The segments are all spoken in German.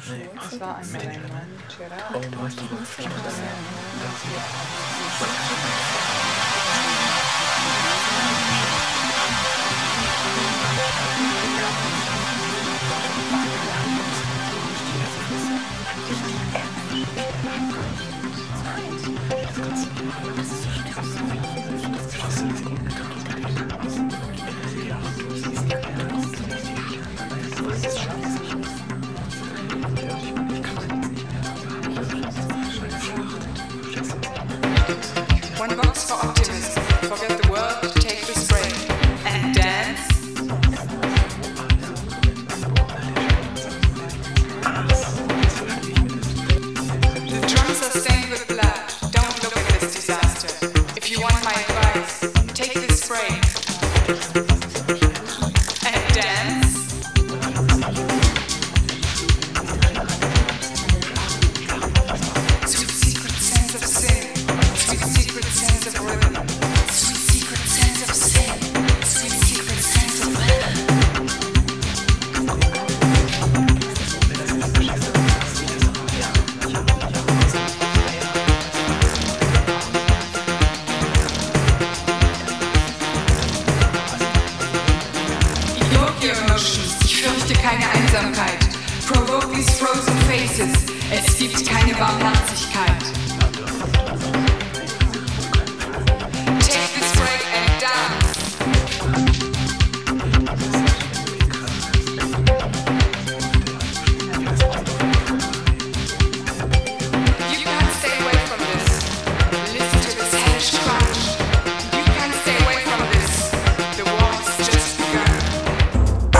Es war einmal ein Mann, Gerard. One box for optimism. Forget the world, take this break. And dance. The drums are stained with blood. Don't look at this disaster. If you want my advice, take this break. And dance. Sweet secret sense of sin. Sweet secret sense of rhythm. Sweet secret sense of sin. Sweet secret sense of rhythm. Evoke your emotions. Ich fürchte keine Einsamkeit. Provoke these frozen faces. Es gibt keine Barmherzigkeit. Take this break and dance. You can't stay away from this. Listen to this hellish crunch. You can't stay away from this. The war has just begun.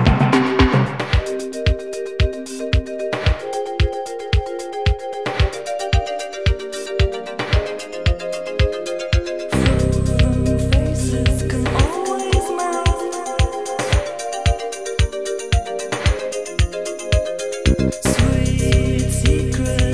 Faces can always melt. Sweet secret